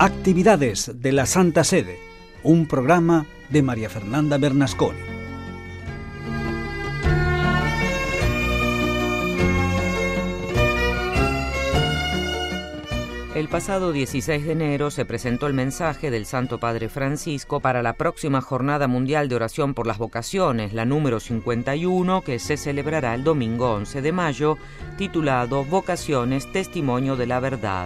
Actividades de la Santa Sede, un programa de María Fernanda Bernasconi. El pasado 16 de enero se presentó el mensaje del Santo Padre Francisco para la próxima Jornada Mundial de Oración por las Vocaciones, la número 51, que se celebrará el domingo 11 de mayo, titulado Vocaciones, Testimonio de la Verdad.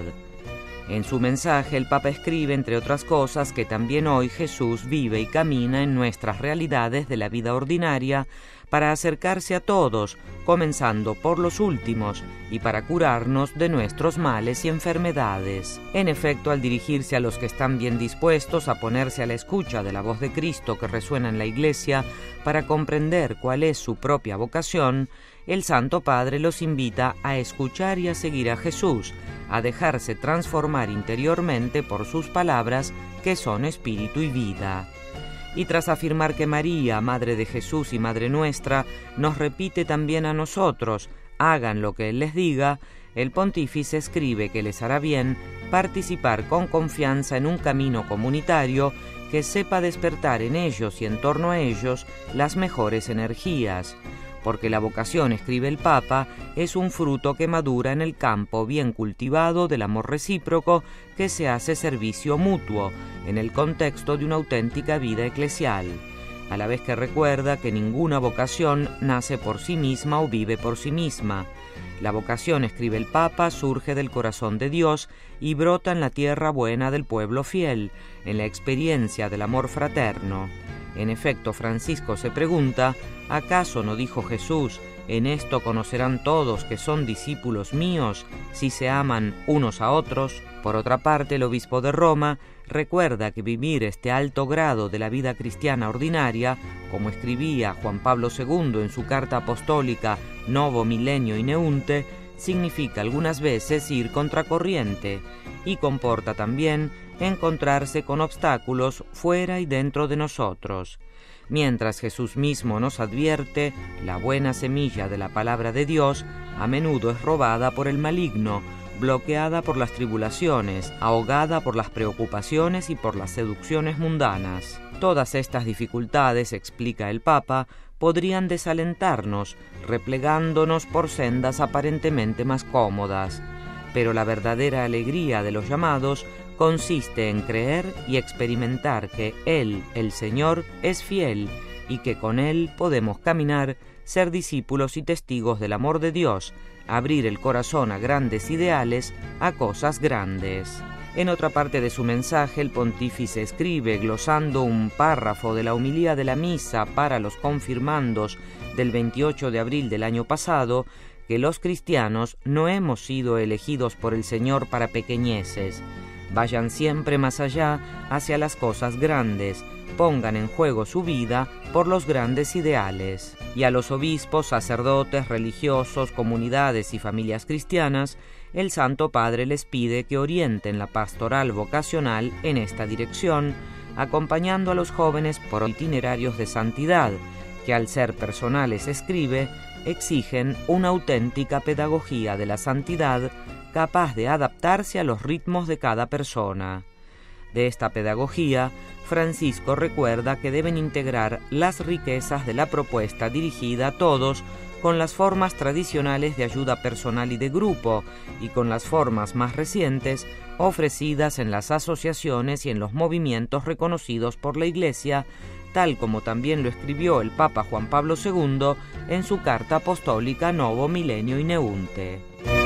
En su mensaje, el Papa escribe, entre otras cosas, que también hoy Jesús vive y camina en nuestras realidades de la vida ordinaria para acercarse a todos, comenzando por los últimos, y para curarnos de nuestros males y enfermedades. En efecto, al dirigirse a los que están bien dispuestos a ponerse a la escucha de la voz de Cristo que resuena en la Iglesia para comprender cuál es su propia vocación, el Santo Padre los invita a escuchar y a seguir a Jesús, a dejarse transformar interiormente por sus palabras, que son espíritu y vida. Y tras afirmar que María, Madre de Jesús y Madre nuestra, nos repite también a nosotros, hagan lo que Él les diga, el pontífice escribe que les hará bien participar con confianza en un camino comunitario que sepa despertar en ellos y en torno a ellos las mejores energías, porque la vocación, escribe el Papa, es un fruto que madura en el campo bien cultivado del amor recíproco que se hace servicio mutuo, en el contexto de una auténtica vida eclesial, a la vez que recuerda que ninguna vocación nace por sí misma o vive por sí misma. La vocación, escribe el Papa, surge del corazón de Dios y brota en la tierra buena del pueblo fiel, en la experiencia del amor fraterno. En efecto, Francisco se pregunta, ¿acaso no dijo Jesús, en esto conocerán todos que son discípulos míos, si se aman unos a otros? Por otra parte, el obispo de Roma recuerda que vivir este alto grado de la vida cristiana ordinaria, como escribía Juan Pablo II en su carta apostólica Novo Milenio Ineunte, significa algunas veces ir contracorriente y comporta también encontrarse con obstáculos fuera y dentro de nosotros. Mientras Jesús mismo nos advierte, la buena semilla de la palabra de Dios a menudo es robada por el maligno, bloqueada por las tribulaciones, ahogada por las preocupaciones y por las seducciones mundanas. Todas estas dificultades, explica el Papa, podrían desalentarnos, replegándonos por sendas aparentemente más cómodas. Pero la verdadera alegría de los llamados consiste en creer y experimentar que Él, el Señor, es fiel y que con Él podemos caminar, ser discípulos y testigos del amor de Dios, abrir el corazón a grandes ideales, a cosas grandes. En otra parte de su mensaje, el pontífice escribe, glosando un párrafo de la homilía de la misa para los confirmandos del 28 de abril del año pasado, que los cristianos no hemos sido elegidos por el Señor para pequeñeces. Vayan siempre más allá, hacia las cosas grandes, pongan en juego su vida por los grandes ideales. Y a los obispos, sacerdotes, religiosos, comunidades y familias cristianas, el Santo Padre les pide que orienten la pastoral vocacional en esta dirección, acompañando a los jóvenes por itinerarios de santidad, que al ser personales, escribe, exigen una auténtica pedagogía de la santidad capaz de adaptarse a los ritmos de cada persona. De esta pedagogía, Francisco recuerda que deben integrar las riquezas de la propuesta dirigida a todos con las formas tradicionales de ayuda personal y de grupo, y con las formas más recientes ofrecidas en las asociaciones y en los movimientos reconocidos por la Iglesia, tal como también lo escribió el Papa Juan Pablo II en su carta apostólica Novo Milenio Ineunte.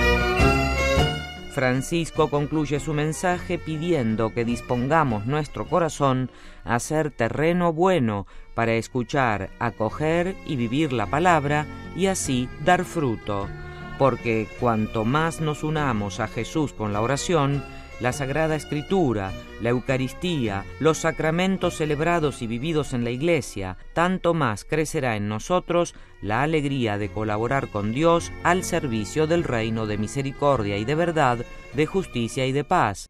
Francisco concluye su mensaje pidiendo que dispongamos nuestro corazón a ser terreno bueno para escuchar, acoger y vivir la palabra y así dar fruto, porque cuanto más nos unamos a Jesús con la oración, la Sagrada Escritura, la Eucaristía, los sacramentos celebrados y vividos en la Iglesia, tanto más crecerá en nosotros la alegría de colaborar con Dios al servicio del reino de misericordia y de verdad, de justicia y de paz,